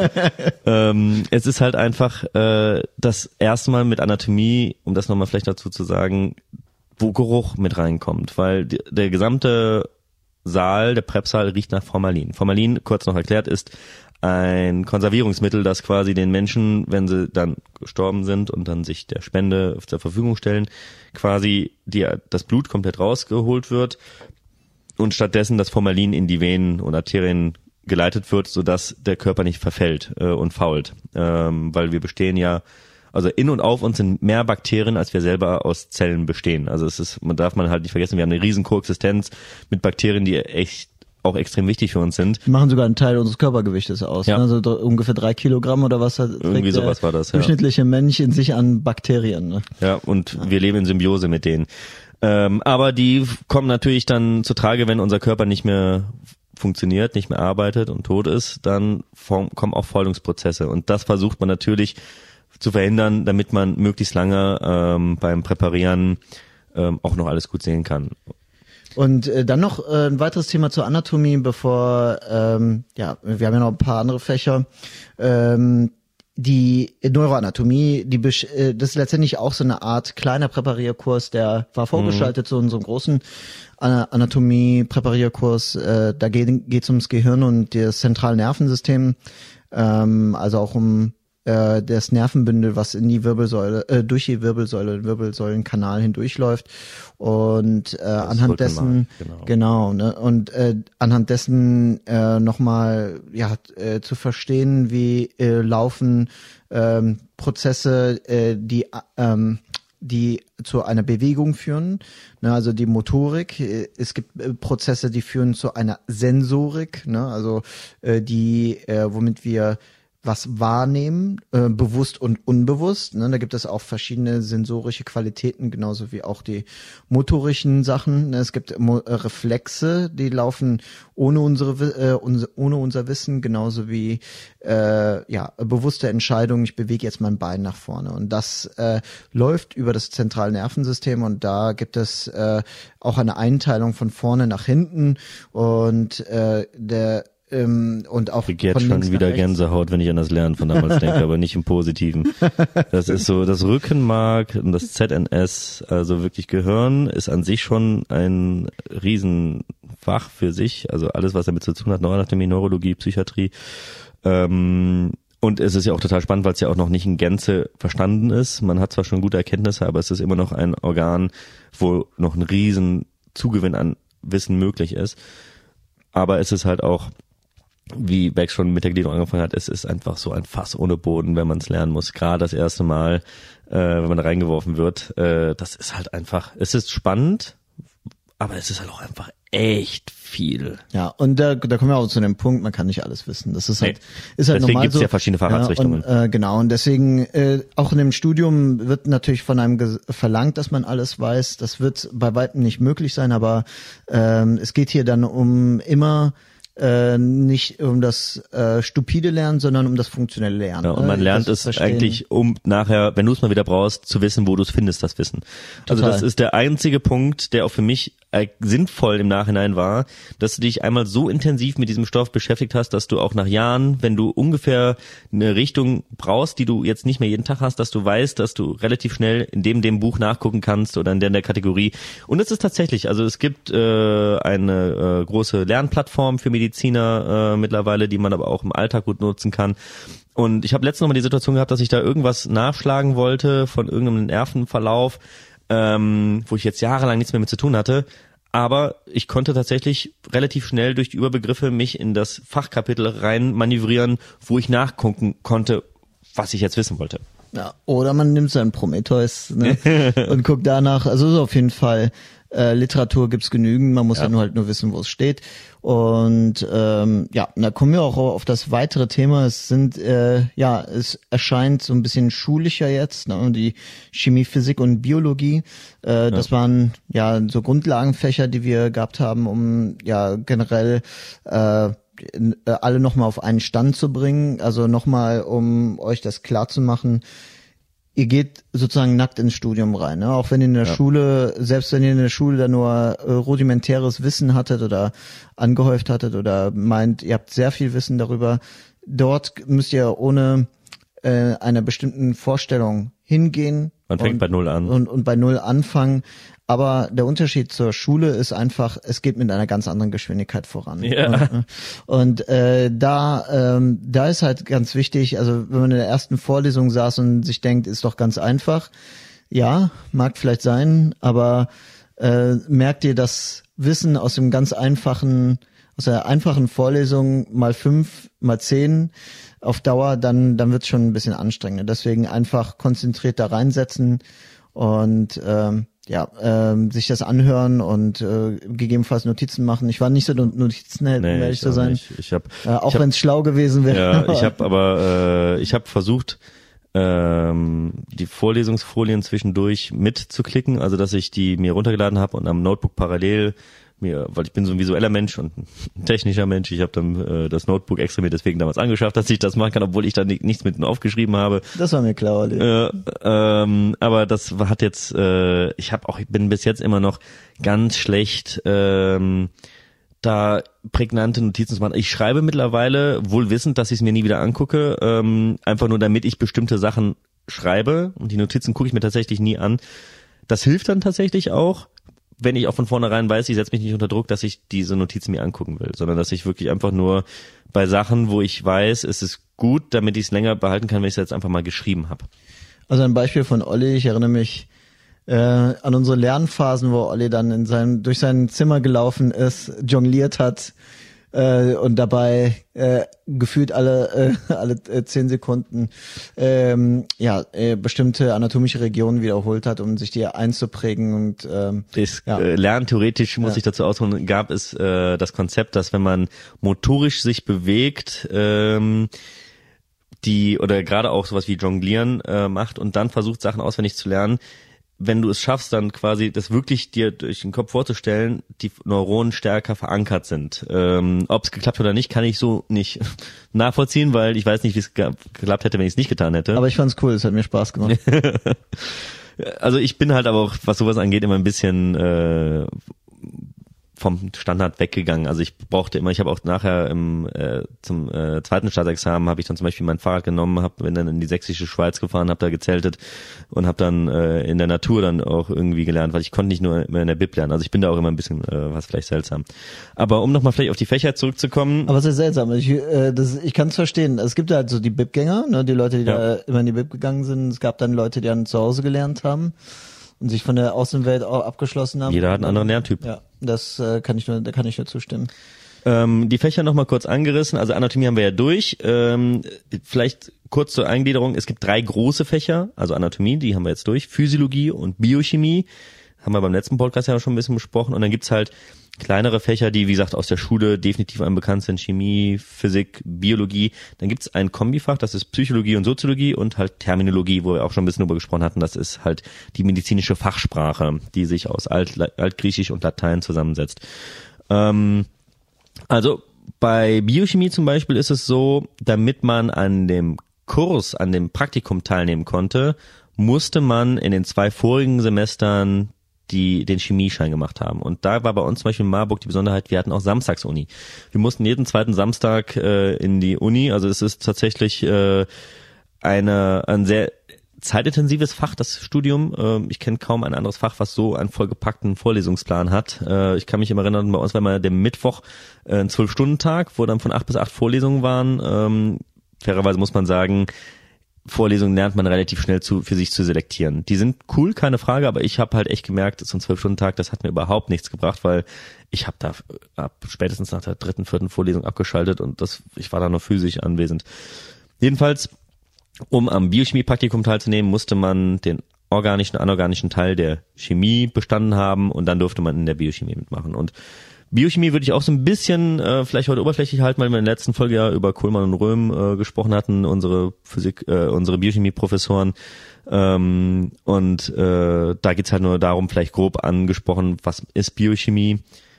ähm, es ist halt einfach äh, das erste Mal mit Anatomie, um das nochmal vielleicht dazu zu sagen, wo Geruch mit reinkommt, weil die, der gesamte Saal, der Prep-Saal riecht nach Formalin. Formalin, kurz noch erklärt, ist ein Konservierungsmittel, das quasi den Menschen, wenn sie dann gestorben sind und dann sich der Spende zur Verfügung stellen, quasi die, das Blut komplett rausgeholt wird und stattdessen das Formalin in die Venen und Arterien geleitet wird, sodass der Körper nicht verfällt äh, und fault. Ähm, weil wir bestehen ja, also in und auf uns sind mehr Bakterien, als wir selber aus Zellen bestehen. Also es ist, man darf man halt nicht vergessen, wir haben eine riesen Koexistenz mit Bakterien, die echt auch extrem wichtig für uns sind. Die machen sogar einen Teil unseres Körpergewichtes aus. Ja. Ne? Also d- ungefähr drei Kilogramm oder was hat irgendwie sowas war das, ja. Durchschnittliche Mensch in sich an Bakterien. Ne? Ja, und ja. wir leben in Symbiose mit denen. Ähm, aber die kommen natürlich dann zu Trage, wenn unser Körper nicht mehr funktioniert, nicht mehr arbeitet und tot ist, dann form- kommen auch Fäulungsprozesse. Und das versucht man natürlich zu verhindern, damit man möglichst lange ähm, beim Präparieren ähm, auch noch alles gut sehen kann. Und äh, dann noch äh, ein weiteres Thema zur Anatomie, bevor, ähm, ja, wir haben ja noch ein paar andere Fächer. Ähm, die Neuroanatomie, die äh, das ist letztendlich auch so eine Art kleiner Präparierkurs, der war vorgeschaltet mhm. zu unserem großen Anatomie-Präparierkurs. Äh, da geht es ums Gehirn und das zentrale Nervensystem, ähm, also auch um äh, das Nervenbündel, was in die Wirbelsäule, äh, durch die Wirbelsäule, den Wirbelsäulenkanal hindurchläuft und äh, anhand dessen, genau, genau ne, und äh, anhand dessen äh, nochmal ja äh, zu verstehen, wie äh, laufen ähm, Prozesse, äh, die ähm, die zu einer Bewegung führen, ne, also die Motorik. Es gibt äh, Prozesse, die führen zu einer Sensorik, ne, also äh, die, äh, womit wir was wahrnehmen, äh, bewusst und unbewusst. Ne? Da gibt es auch verschiedene sensorische Qualitäten, genauso wie auch die motorischen Sachen. Ne? Es gibt Mo- äh, Reflexe, die laufen ohne unsere äh, unser, ohne unser Wissen, genauso wie äh, ja bewusste Entscheidungen. Ich bewege jetzt mein Bein nach vorne und das äh, läuft über das zentrale Nervensystem und da gibt es äh, auch eine Einteilung von vorne nach hinten und äh, der und auch ich jetzt schon wieder Gänsehaut, wenn ich an das Lernen von damals denke, aber nicht im Positiven. Das ist so, das Rückenmark und das Z N S, also wirklich Gehirn, ist an sich schon ein Riesenfach für sich, also alles, was damit zu tun hat, Neuroanatomie, Neurologie, Psychiatrie. Ähm, und es ist ja auch total spannend, weil es ja auch noch nicht in Gänze verstanden ist. Man hat zwar schon gute Erkenntnisse, aber es ist immer noch ein Organ, wo noch ein riesen Zugewinn an Wissen möglich ist. Aber es ist halt auch, wie Beck schon mit der Gliederung angefangen hat, es ist einfach so ein Fass ohne Boden, wenn man es lernen muss. Gerade das erste Mal, äh, wenn man da reingeworfen wird. Äh, das ist halt einfach, es ist spannend, aber es ist halt auch einfach echt viel. Ja, und da, da kommen wir auch zu dem Punkt, man kann nicht alles wissen. Das ist halt, nee. ist halt deswegen normal gibt's so. ja verschiedene Facharztrichtungen. Ja, und, äh, genau, und deswegen, äh, auch in dem Studium wird natürlich von einem ges- verlangt, dass man alles weiß. Das wird bei weitem nicht möglich sein, aber ähm, es geht hier dann um immer äh, nicht um das äh, stupide Lernen, sondern um das funktionelle Lernen. Ja, und man ne? lernt das es eigentlich, um nachher, wenn du es mal wieder brauchst, zu wissen, wo du es findest, das Wissen. Also Total. das ist der einzige Punkt, der auch für mich äh, sinnvoll im Nachhinein war, dass du dich einmal so intensiv mit diesem Stoff beschäftigt hast, dass du auch nach Jahren, wenn du ungefähr eine Richtung brauchst, die du jetzt nicht mehr jeden Tag hast, dass du weißt, dass du relativ schnell in dem dem Buch nachgucken kannst oder in der, in der Kategorie. Und es ist tatsächlich, also es gibt äh, eine äh, große Lernplattform für Mediziner äh, mittlerweile, die man aber auch im Alltag gut nutzen kann. Und ich habe letztens noch mal die Situation gehabt, dass ich da irgendwas nachschlagen wollte von irgendeinem Nervenverlauf, ähm, wo ich jetzt jahrelang nichts mehr mit zu tun hatte. Aber ich konnte tatsächlich relativ schnell durch die Überbegriffe mich in das Fachkapitel rein manövrieren, wo ich nachgucken konnte, was ich jetzt wissen wollte. Ja, oder man nimmt seinen Prometheus, ne, und guckt danach. Also so auf jeden Fall. Äh, Literatur gibt's genügend, man muss ja. ja nur halt nur wissen, wo es steht. Und ähm, ja, da kommen wir auch auf das weitere Thema. Es sind äh, ja, es erscheint so ein bisschen schulischer jetzt, ne? Die Chemie, Physik und Biologie. Äh, ja. Das waren ja so Grundlagenfächer, die wir gehabt haben, um ja generell äh, alle nochmal auf einen Stand zu bringen. Also nochmal, um euch das klar zu machen. ihr geht sozusagen nackt ins Studium rein, ne? Auch wenn ihr in der ja. Schule, selbst wenn ihr in der Schule da nur äh, rudimentäres Wissen hattet oder angehäuft hattet oder meint, ihr habt sehr viel Wissen darüber, dort müsst ihr ohne äh, einer bestimmten Vorstellung hingehen. Man fängt und, bei Null an. Und, und bei Null anfangen. Aber der Unterschied zur Schule ist einfach, es geht mit einer ganz anderen Geschwindigkeit voran. Ja. Und, und äh, da ähm, da ist halt ganz wichtig, also wenn man in der ersten Vorlesung saß und sich denkt, ist doch ganz einfach, ja, mag vielleicht sein, aber äh, merkt ihr das Wissen aus dem ganz einfachen, aus der einfachen Vorlesung mal fünf, mal zehn auf Dauer, dann dann wird's schon ein bisschen anstrengender. Deswegen einfach konzentriert da reinsetzen und ähm, ja, ähm, sich das anhören und äh, gegebenenfalls Notizen machen. Ich war nicht so Notizenheld, nee, um ehrlich zu sein. Nicht. Ich hab, äh, auch wenn es schlau gewesen wäre. Ja, ich habe aber äh, ich habe versucht, ähm, die Vorlesungsfolien zwischendurch mitzuklicken, also dass ich die mir runtergeladen habe und am Notebook parallel mir, weil ich bin so ein visueller Mensch und ein technischer Mensch, ich habe dann äh, das Notebook extra mir deswegen damals angeschafft, dass ich das machen kann, obwohl ich da nichts mit aufgeschrieben habe. Das war mir klar, Olli. Äh, ähm, aber das hat jetzt, äh, ich habe auch, ich bin bis jetzt immer noch ganz schlecht, ähm, da prägnante Notizen zu machen. Ich schreibe mittlerweile, wohl wissend, dass ich es mir nie wieder angucke, ähm, einfach nur damit ich bestimmte Sachen schreibe und die Notizen gucke ich mir tatsächlich nie an. Das hilft dann tatsächlich auch, wenn ich auch von vornherein weiß, ich setze mich nicht unter Druck, dass ich diese Notizen mir angucken will, sondern dass ich wirklich einfach nur bei Sachen, wo ich weiß, es ist gut, damit ich es länger behalten kann, wenn ich es jetzt einfach mal geschrieben habe. Also ein Beispiel von Olli, ich erinnere mich äh, an unsere Lernphasen, wo Olli dann in seinem durch sein Zimmer gelaufen ist, jongliert hat äh, und dabei äh, gefühlt alle äh, alle äh, zehn Sekunden ähm, ja äh, bestimmte anatomische Regionen wiederholt hat, um sich die einzuprägen und ähm, das ja. äh, Lernen theoretisch muss ja. ich dazu ausholen, gab es äh, das Konzept, dass wenn man motorisch sich bewegt, ähm, die oder gerade auch sowas wie Jonglieren äh, macht und dann versucht Sachen auswendig zu lernen, wenn du es schaffst, dann quasi das wirklich dir durch den Kopf vorzustellen, die Neuronen stärker verankert sind. Ähm, ob es geklappt hat oder nicht, kann ich so nicht nachvollziehen, weil ich weiß nicht, wie es geklappt hätte, wenn ich es nicht getan hätte. Aber ich fand's cool, es hat mir Spaß gemacht. Also ich bin halt aber auch, was sowas angeht, immer ein bisschen äh, vom Standard weggegangen. Also ich brauchte immer, ich habe auch nachher im äh, zum äh, zweiten Staatsexamen habe ich dann zum Beispiel mein Fahrrad genommen, habe bin dann in die sächsische Schweiz gefahren, habe da gezeltet und habe dann äh, in der Natur dann auch irgendwie gelernt, weil ich konnte nicht nur immer in der Bib lernen. Also ich bin da auch immer ein bisschen äh, was vielleicht seltsam. Aber um nochmal vielleicht auf die Fächer zurückzukommen. Aber es ist seltsam. Ich, äh, das, ich kann es verstehen. Es gibt halt so die Bib-Gänger, ne, die Leute, die ja. da immer in die Bib gegangen sind. Es gab dann Leute, die dann zu Hause gelernt haben und sich von der Außenwelt auch abgeschlossen haben. Jeder hat einen anderen Lerntyp. Ja, das äh, kann ich nur, da kann ich nur zustimmen. Ähm, die Fächer nochmal kurz angerissen. Also Anatomie haben wir ja durch. Ähm, vielleicht kurz zur Eingliederung. Es gibt drei große Fächer, also Anatomie, die haben wir jetzt durch. Physiologie und Biochemie haben wir beim letzten Podcast ja schon ein bisschen besprochen. Und dann gibt's halt kleinere Fächer, die, wie gesagt, aus der Schule definitiv einem bekannt sind. Chemie, Physik, Biologie. Dann gibt's ein Kombifach, das ist Psychologie und Soziologie und halt Terminologie, wo wir auch schon ein bisschen drüber gesprochen hatten. Das ist halt die medizinische Fachsprache, die sich aus Alt, Altgriechisch und Latein zusammensetzt. Ähm, also bei Biochemie zum Beispiel ist es so, damit man an dem Kurs, an dem Praktikum teilnehmen konnte, musste man in den zwei vorigen Semestern die den Chemieschein gemacht haben. Und da war bei uns zum Beispiel in Marburg die Besonderheit, wir hatten auch Samstagsuni. Wir mussten jeden zweiten Samstag äh, in die Uni, also es ist tatsächlich äh, eine ein sehr zeitintensives Fach, das Studium. Äh, ich kenne kaum ein anderes Fach, was so einen vollgepackten Vorlesungsplan hat. Äh, ich kann mich immer erinnern, bei uns war mal der Mittwoch äh, ein zwölf-Stunden-Tag, wo dann von acht bis acht Vorlesungen waren. Ähm, fairerweise muss man sagen, Vorlesungen lernt man relativ schnell zu für sich zu selektieren. Die sind cool, keine Frage, aber ich habe halt echt gemerkt, so ein zwölf-Stunden-Tag, das hat mir überhaupt nichts gebracht, weil ich habe da ab spätestens nach der dritten, vierten Vorlesung abgeschaltet und das ich war da nur physisch anwesend. Jedenfalls, um am Biochemie-Praktikum teilzunehmen, musste man den organischen, anorganischen Teil der Chemie bestanden haben und dann durfte man in der Biochemie mitmachen. Und Biochemie würde ich auch so ein bisschen äh, vielleicht heute oberflächlich halten, weil wir in der letzten Folge ja über Kohlmann und Röhm äh, gesprochen hatten, unsere Physik, äh, unsere Biochemie-Professoren. Ähm, und äh, da geht's halt nur darum, vielleicht grob angesprochen, was ist Biochemie?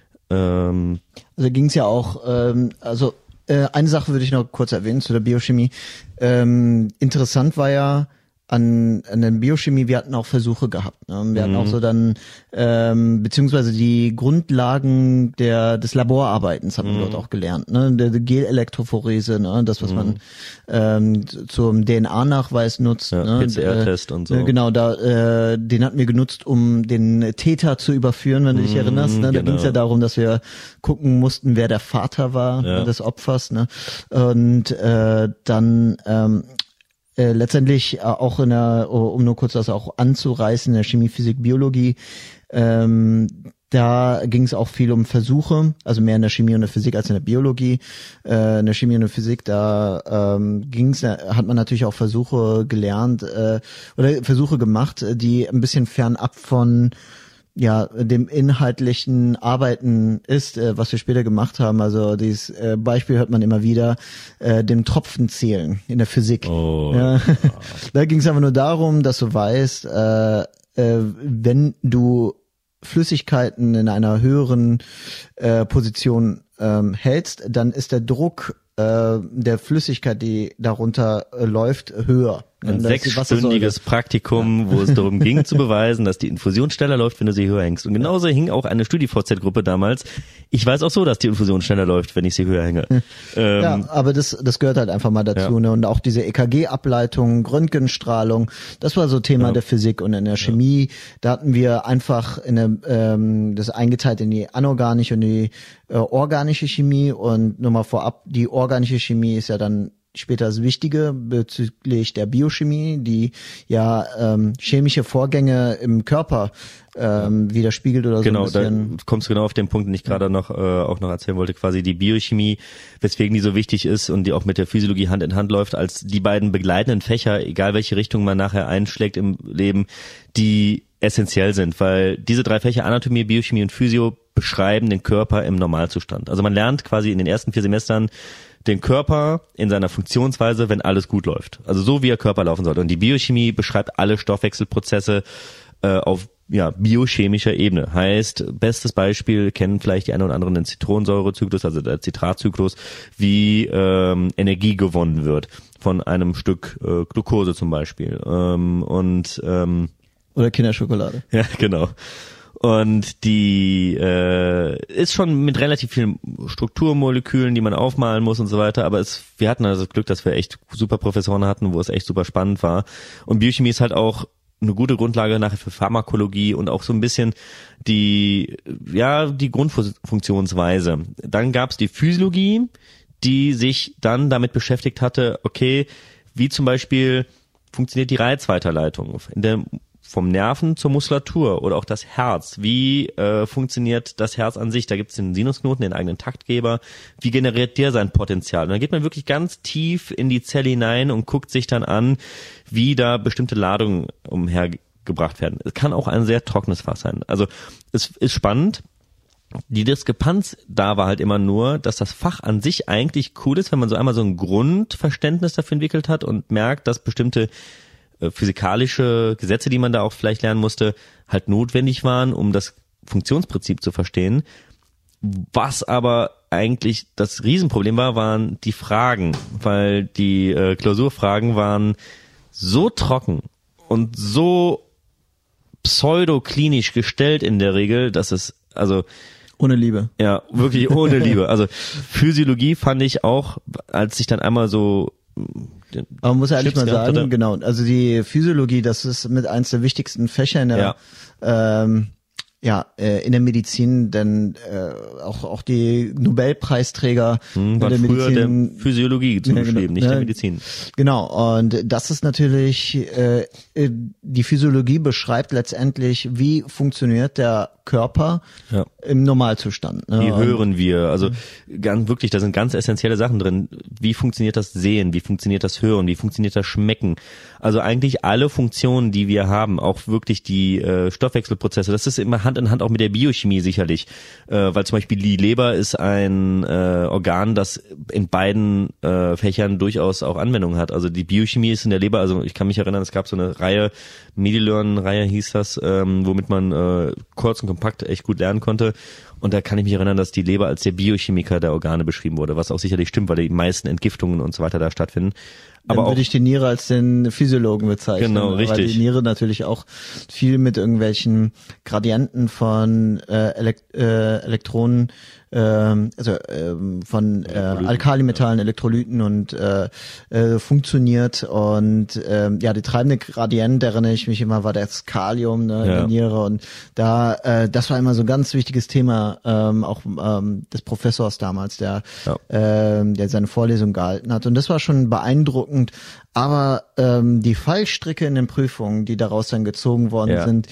Ähm, also ging's ja auch, ähm, also äh, eine Sache würde ich noch kurz erwähnen zu der Biochemie. Ähm, interessant war ja, an, an der Biochemie, wir hatten auch Versuche gehabt. Ne? Wir hatten mhm. auch so dann, ähm, beziehungsweise die Grundlagen der des Laborarbeitens haben mhm. wir dort auch gelernt. Ne? Der, der Gelelektrophorese, ne? Das, was mhm. man ähm, zum D N A-Nachweis nutzt. Ja, ne? P C R-Test und so. Genau, da äh, den hatten wir genutzt, um den Täter zu überführen, wenn du dich mhm, erinnerst. Ne? Da genau. ging es ja darum, dass wir gucken mussten, wer der Vater war ja. des Opfers. Ne? Und äh, dann ähm, Äh, letztendlich äh, auch in der, um nur kurz das auch anzureißen, in der Chemie, Physik, Biologie, ähm, da ging es auch viel um Versuche, also mehr in der Chemie und der Physik als in der Biologie. Äh, in der Chemie und der Physik, da ähm, ging's, hat man natürlich auch Versuche gelernt äh, oder Versuche gemacht, die ein bisschen fernab von ja, dem inhaltlichen Arbeiten ist, äh, was wir später gemacht haben. Also dieses äh, Beispiel hört man immer wieder, äh, dem Tropfen zählen in der Physik. Oh. Ja. Da ging es einfach nur darum, dass du weißt, äh, äh, wenn du Flüssigkeiten in einer höheren äh, Position ähm, hältst, dann ist der Druck äh, der Flüssigkeit, die darunter äh, läuft, höher. Ein sechsstündiges Praktikum, ja. wo es darum ging zu beweisen, dass die Infusion schneller läuft, wenn du sie höher hängst. Und genauso hing auch eine StudiVZ Z-Gruppe damals. Ich weiß auch so, dass die Infusion schneller läuft, wenn ich sie höher hänge. ähm, ja, aber das das gehört halt einfach mal dazu. Ja. Ne? Und auch diese E K G-Ableitung, Röntgenstrahlung, das war so Thema ja. der Physik. Und in der Chemie, ja. da hatten wir einfach in der, ähm, das eingeteilt in die anorganische und die äh, organische Chemie. Und nur mal vorab, die organische Chemie ist ja dann später das Wichtige bezüglich der Biochemie, die ja ähm, chemische Vorgänge im Körper ähm, widerspiegelt oder so. Genau, ein bisschen. Da kommst du genau auf den Punkt, den ich gerade noch äh, auch noch erzählen wollte, quasi die Biochemie, weswegen die so wichtig ist und die auch mit der Physiologie Hand in Hand läuft, als die beiden begleitenden Fächer, egal welche Richtung man nachher einschlägt im Leben, die essentiell sind, weil diese drei Fächer Anatomie, Biochemie und Physio beschreiben den Körper im Normalzustand. Also man lernt quasi in den ersten vier Semestern den Körper in seiner Funktionsweise, wenn alles gut läuft. Also so, wie der Körper laufen sollte. Und die Biochemie beschreibt alle Stoffwechselprozesse äh, auf ja biochemischer Ebene. Heißt, bestes Beispiel, kennen vielleicht die einen oder anderen den Zitronensäurezyklus, also der Zitratzyklus, wie ähm, Energie gewonnen wird von einem Stück äh, Glucose zum Beispiel. Ähm, und ähm, Oder Kinderschokolade. Ja, genau. Und die äh, ist schon mit relativ vielen Strukturmolekülen, die man aufmalen muss und so weiter, aber es, wir hatten also das Glück, dass wir echt super Professoren hatten, wo es echt super spannend war. Und Biochemie ist halt auch eine gute Grundlage nachher für Pharmakologie und auch so ein bisschen die, ja, die Grundfunktionsweise. Dann gab's die Physiologie, die sich dann damit beschäftigt hatte, okay, wie zum Beispiel funktioniert die Reizweiterleitung in der vom Nerven zur Muskulatur oder auch das Herz. Wie äh, funktioniert das Herz an sich? Da gibt es den Sinusknoten, den eigenen Taktgeber. Wie generiert der sein Potenzial? Und dann geht man wirklich ganz tief in die Zelle hinein und guckt sich dann an, wie da bestimmte Ladungen umhergebracht werden. Es kann auch ein sehr trockenes Fach sein. Also es ist spannend. Die Diskrepanz da war halt immer nur, dass das Fach an sich eigentlich cool ist, wenn man so einmal so ein Grundverständnis dafür entwickelt hat und merkt, dass bestimmte physikalische Gesetze, die man da auch vielleicht lernen musste, halt notwendig waren, um das Funktionsprinzip zu verstehen. Was aber eigentlich das Riesenproblem war, waren die Fragen, weil die äh, Klausurfragen waren so trocken und so pseudoklinisch gestellt in der Regel, dass es, also ohne Liebe. Ja, wirklich ohne Liebe. Also Physiologie fand ich auch, als ich dann einmal so Aber man muss ja eigentlich mal sagen, hatte. genau, also die Physiologie, das ist mit eins der wichtigsten Fächer in der, ja. ähm, ja, äh, in der Medizin, denn äh, auch auch die Nobelpreisträger hm, der früher Medizin, der Physiologie zugeschrieben, ja, genau, nicht ja, der Medizin. Genau, und das ist natürlich, äh, die Physiologie beschreibt letztendlich, wie funktioniert der Körper ja. im Normalzustand. Ne? Wie hören wir? Also ganz wirklich, da sind ganz essentielle Sachen drin. Wie funktioniert das Sehen? Wie funktioniert das Hören? Wie funktioniert das Schmecken? Also eigentlich alle Funktionen, die wir haben, auch wirklich die äh, Stoffwechselprozesse. Das ist immer Hand in Hand auch mit der Biochemie sicherlich, äh, weil zum Beispiel die Leber ist ein äh, Organ, das in beiden äh, Fächern durchaus auch Anwendung hat. Also die Biochemie ist in der Leber. Also ich kann mich erinnern, es gab so eine Reihe, Medi-Learn-Reihe hieß das, ähm, womit man äh, kurz und kompakt echt gut lernen konnte. Und da kann ich mich erinnern, dass die Leber als der Biochemiker der Organe beschrieben wurde, was auch sicherlich stimmt, weil die meisten Entgiftungen und so weiter da stattfinden. Dann aber würde ich die Niere als den Physiologen bezeichnen. Genau, richtig. Weil die Niere natürlich auch viel mit irgendwelchen Gradienten von äh, Elekt äh, Elektronen, äh, also äh, von äh, Alkalimetallen, ja. Elektrolyten und äh, äh, funktioniert. Und äh, ja, die treibende Gradient, erinnere ich mich immer, war das Kalium, ne, ja. in der Niere. Und da, äh, das war immer so ein ganz wichtiges Thema, ähm, auch ähm, des Professors damals, der, ja. ähm, der seine Vorlesung gehalten hat. Und das war schon beeindruckend. Aber ähm, die Fallstricke in den Prüfungen, die daraus dann gezogen worden ja. sind,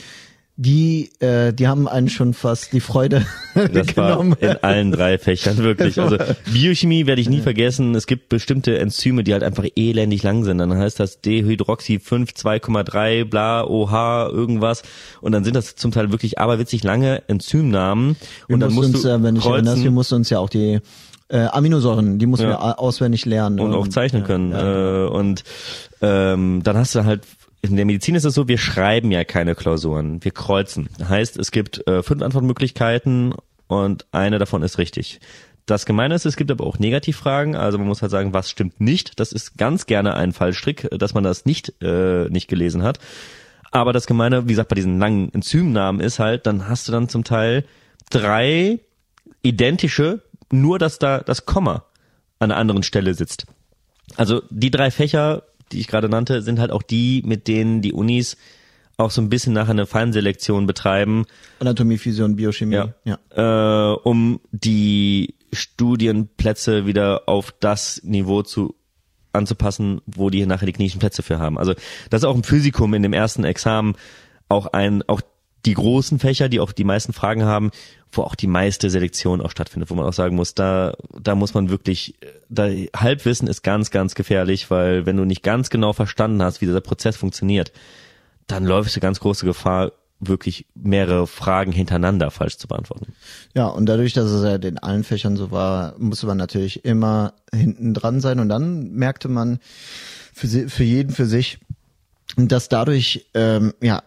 die äh, die haben einen schon fast die Freude das genommen. War in allen drei Fächern wirklich. Also Biochemie werde ich nie ja. vergessen. Es gibt bestimmte Enzyme, die halt einfach elendig lang sind. Dann heißt das Dehydroxy fünf zwei Komma drei bla O H irgendwas und dann sind das zum Teil wirklich aberwitzig lange Enzymnamen wir und dann musst uns, du äh, wenn ich erinnerst, wir mussten uns ja auch die Äh, Aminosäuren, die mussten ja. wir auswendig lernen. Und, und auch zeichnen können. Ja, ja. Äh, und ähm, dann hast du halt, in der Medizin ist es so, wir schreiben ja keine Klausuren, wir kreuzen. Heißt, es gibt äh, fünf Antwortmöglichkeiten und eine davon ist richtig. Das Gemeine ist, es gibt aber auch Negativfragen, also man muss halt sagen, was stimmt nicht. Das ist ganz gerne ein Fallstrick, dass man das nicht äh, nicht gelesen hat. Aber das Gemeine, wie gesagt, bei diesen langen Enzymnamen ist halt, dann hast du dann zum Teil drei identische, nur dass da das Komma an einer anderen Stelle sitzt. Also die drei Fächer, die ich gerade nannte, sind halt auch die, mit denen die Unis auch so ein bisschen nachher eine Feinselektion betreiben. Anatomie, Physiologie, Biochemie. Ja. ja. Äh, um die Studienplätze wieder auf das Niveau zu anzupassen, wo die nachher die klinischen Plätze für haben. Also das ist auch im Physikum in dem ersten Examen auch ein, auch die großen Fächer, die auch die meisten Fragen haben, wo auch die meiste Selektion auch stattfindet, wo man auch sagen muss, da da muss man wirklich, da Halbwissen ist ganz, ganz gefährlich, weil wenn du nicht ganz genau verstanden hast, wie dieser Prozess funktioniert, dann läufst du ganz große Gefahr, wirklich mehrere Fragen hintereinander falsch zu beantworten. Ja, und dadurch, dass es ja in allen Fächern so war, musste man natürlich immer hinten dran sein und dann merkte man für, für jeden für sich, dass dadurch ähm, ja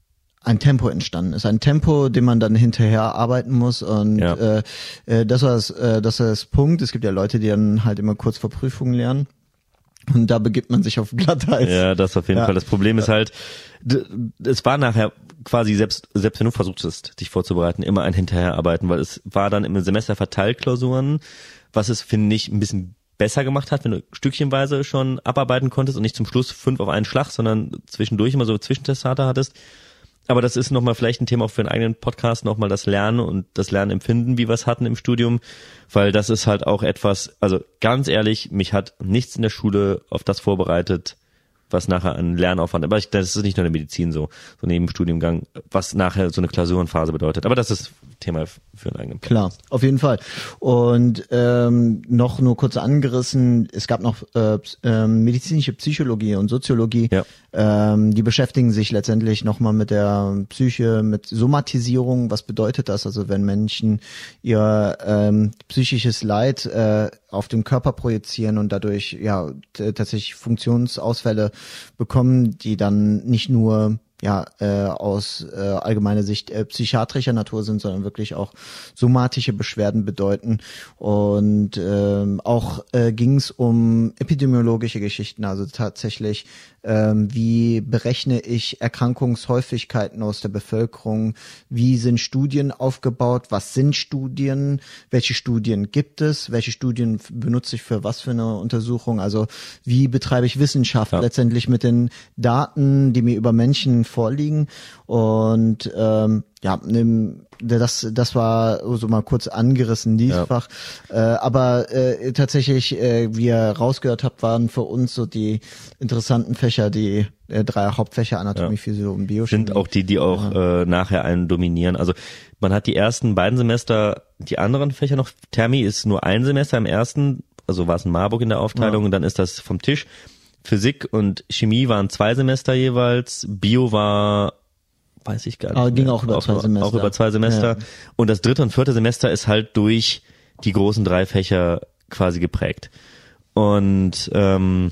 ein Tempo entstanden ist, ein Tempo, dem man dann hinterher arbeiten muss und ja. äh, das war das, äh, das war das Punkt. Es gibt ja Leute, die dann halt immer kurz vor Prüfungen lernen und da begibt man sich auf Glatteis. Ja, das auf jeden ja. Fall. Das Problem ja. ist halt, es war nachher quasi selbst selbst wenn du versuchtest, dich vorzubereiten, immer ein Hinterherarbeiten, weil es war dann im Semester verteilt Klausuren, was es finde ich ein bisschen besser gemacht hat, wenn du stückchenweise schon abarbeiten konntest und nicht zum Schluss fünf auf einen Schlag, sondern zwischendurch immer so Zwischentestate hattest. Aber das ist nochmal vielleicht ein Thema auch für einen eigenen Podcast, nochmal das Lernen und das Lernempfinden, wie wir es hatten im Studium, weil das ist halt auch etwas, also ganz ehrlich, mich hat nichts in der Schule auf das vorbereitet, was nachher an Lernaufwand, aber ich, das ist nicht nur in der Medizin so, so neben dem Studiengang, was nachher so eine Klausurenphase bedeutet. Aber das ist Thema für einen eigenen Podcast. Klar, auf jeden Fall. Und ähm, noch nur kurz angerissen, es gab noch äh, äh, medizinische Psychologie und Soziologie, ja. ähm, die beschäftigen sich letztendlich nochmal mit der Psyche, mit Somatisierung. Was bedeutet das? Also wenn Menschen ihr ähm, psychisches Leid äh, auf den Körper projizieren und dadurch ja t- tatsächlich Funktionsausfälle bekommen, die dann nicht nur ja äh, aus äh, allgemeiner Sicht äh, psychiatrischer Natur sind, sondern wirklich auch somatische Beschwerden bedeuten. Und ähm, auch äh, ging es um epidemiologische Geschichten, also tatsächlich ähm, wie berechne ich Erkrankungshäufigkeiten aus der Bevölkerung, wie sind Studien aufgebaut, was sind Studien, welche Studien gibt es, welche Studien benutze ich für was für eine Untersuchung, also wie betreibe ich Wissenschaft ja. letztendlich mit den Daten, die mir über Menschen vorliegen. Und ähm, ja, das das war so mal kurz angerissen, dieses ja. Fach. Äh, aber äh, tatsächlich, äh, wie ihr rausgehört habt, waren für uns so die interessanten Fächer, die äh, drei Hauptfächer, Anatomie, ja. Physiologie und Biochemie. Sind auch die, die auch ja. äh, nachher einen dominieren. Also man hat die ersten beiden Semester, die anderen Fächer noch, Thermi ist nur ein Semester im ersten, also war es in Marburg in der Aufteilung ja. und dann ist das vom Tisch. Physik und Chemie waren zwei Semester jeweils, Bio war, weiß ich gar nicht. Aber ging auch über auch, zwei Semester. Auch über zwei Semester. Ja. Und das dritte und vierte Semester ist halt durch die großen drei Fächer quasi geprägt. Und ähm,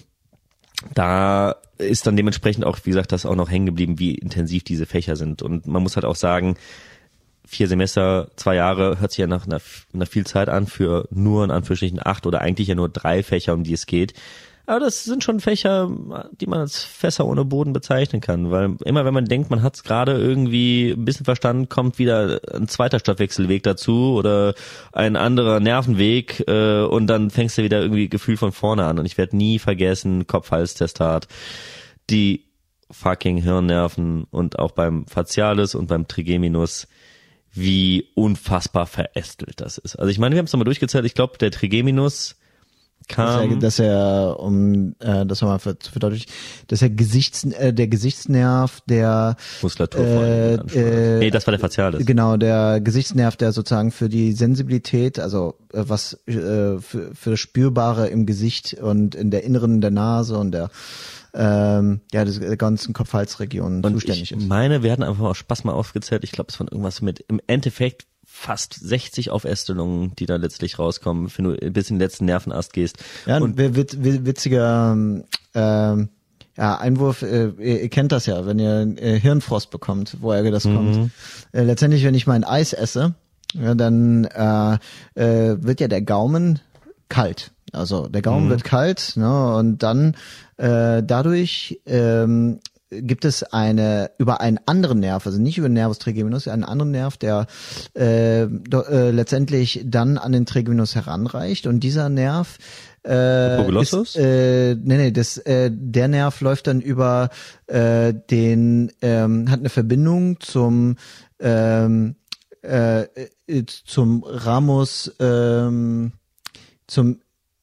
da ist dann dementsprechend auch, wie gesagt, das auch noch hängen geblieben, wie intensiv diese Fächer sind. Und man muss halt auch sagen, vier Semester, zwei Jahre hört sich ja nach einer, nach viel Zeit an für nur in Anführungsstrichen acht oder eigentlich ja nur drei Fächer, um die es geht. Aber das sind schon Fächer, die man als Fässer ohne Boden bezeichnen kann, weil immer wenn man denkt, man hat es gerade irgendwie ein bisschen verstanden, kommt wieder ein zweiter Stoffwechselweg dazu oder ein anderer Nervenweg äh, und dann fängst du wieder irgendwie Gefühl von vorne an. Und ich werde nie vergessen, Kopf-Hals-Testat, die fucking Hirnnerven und auch beim Facialis und beim Trigeminus, wie unfassbar verästelt das ist. Also ich meine, wir haben es nochmal durchgezählt, ich glaube, der Trigeminus kam... Dass er, um äh, das nochmal zu verdeutlichen, dass er Gesichts, äh, der Gesichtsnerv, der... Muskulatur äh, äh, Nee, das war der Facialis. Genau, der Gesichtsnerv, der sozusagen für die Sensibilität, also äh, was äh, für, für das Spürbare im Gesicht und in der Inneren der Nase und der ähm, ja, des ganzen Kopf-Hals-Region zuständig ich ist. Ich meine, wir hatten einfach mal Spaß mal aufgezählt, ich glaube, es waren irgendwas mit im Endeffekt fast sechzig Aufästelungen, die da letztlich rauskommen, wenn du bis in den letzten Nervenast gehst. Ja, und witz, witziger ähm, ja, Einwurf, äh, ihr, ihr kennt das ja, wenn ihr äh, Hirnfrost bekommt, woher das mhm. kommt. Äh, letztendlich, wenn ich mein Eis esse, ja, dann äh, äh, wird ja der Gaumen kalt. Also der Gaumen mhm. wird kalt, ne, und dann äh, dadurch ähm, gibt es eine über einen anderen Nerv, also nicht über den Nervus trigeminus, einen anderen Nerv, der äh, do, äh, letztendlich dann an den Trigeminus heranreicht, und dieser Nerv äh, ist, äh, nee, nee, das, äh, der Nerv läuft dann über äh, den, ähm, hat eine Verbindung zum ähm, äh, zum Ramus, ähm, zum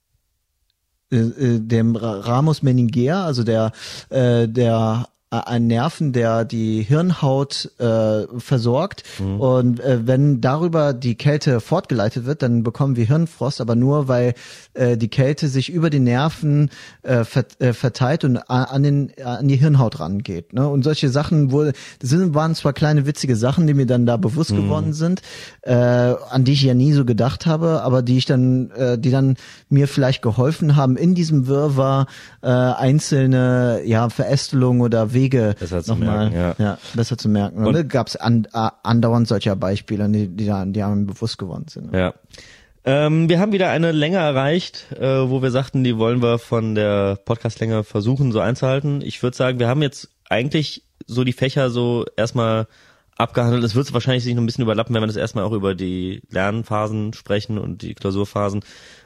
dem Ramus meningea, also der äh, der ein Nerven, der die Hirnhaut äh, versorgt, mhm. und äh, wenn darüber die Kälte fortgeleitet wird, dann bekommen wir Hirnfrost, aber nur, weil äh, die Kälte sich über die Nerven äh, vert, äh, verteilt und an den an die Hirnhaut rangeht, ne? Und solche Sachen, wo das sind, waren zwar kleine witzige Sachen, die mir dann da bewusst mhm. geworden sind, äh, an die ich ja nie so gedacht habe, aber die ich dann, äh, die dann mir vielleicht geholfen haben, in diesem Wirrwarr äh, einzelne ja Verästelungen oder Wege besser zu nochmal, merken, ja. ja, besser zu merken. Und da gab es an, uh, andauernd solcher Beispiele, die, die, die haben bewusst geworden sind. Ja. Ähm, wir haben wieder eine Länge erreicht, äh, wo wir sagten, die wollen wir von der Podcastlänge versuchen so einzuhalten. Ich würde sagen, wir haben jetzt eigentlich so die Fächer so erstmal abgehandelt. Es wird wahrscheinlich sich noch ein bisschen überlappen, wenn wir das erstmal auch über die Lernphasen sprechen und die Klausurphasen,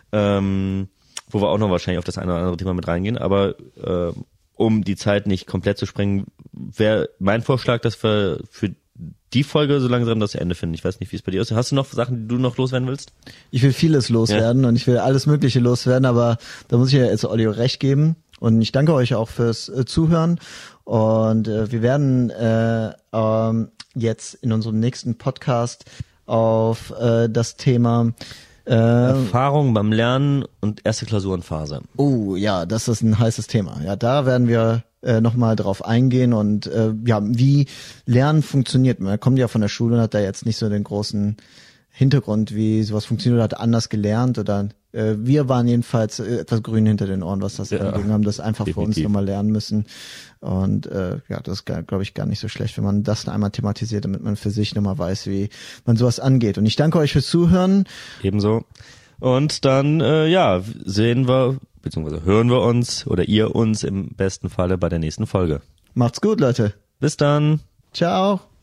ähm, wo wir auch noch wahrscheinlich auf das eine oder andere Thema mit reingehen. Aber äh, um die Zeit nicht komplett zu sprengen, wäre mein Vorschlag, dass wir für die Folge so langsam das Ende finden. Ich weiß nicht, wie es bei dir ist. Hast du noch Sachen, die du noch loswerden willst? Ich will vieles loswerden, ja. Und ich will alles Mögliche loswerden, aber da muss ich ja jetzt Olli recht geben. Und ich danke euch auch fürs äh, Zuhören. Und äh, wir werden äh, ähm, jetzt in unserem nächsten Podcast auf äh, das Thema Erfahrung beim Lernen und erste Klausurenphase. Oh ja, das ist ein heißes Thema. Ja, da werden wir äh, nochmal drauf eingehen und äh, ja, wie Lernen funktioniert. Man kommt ja von der Schule und hat da jetzt nicht so den großen Hintergrund, wie sowas funktioniert, hat anders gelernt oder äh, wir waren jedenfalls äh, etwas grün hinter den Ohren, was das ja, angeht, haben das einfach definitiv für uns nochmal lernen müssen. Und äh, ja, das ist, glaube ich, gar nicht so schlecht, wenn man das einmal thematisiert, damit man für sich nochmal weiß, wie man sowas angeht. Und ich danke euch fürs Zuhören. Ebenso. Und dann, äh, ja, sehen wir, beziehungsweise hören wir uns oder ihr uns im besten Falle bei der nächsten Folge. Macht's gut, Leute. Bis dann. Ciao.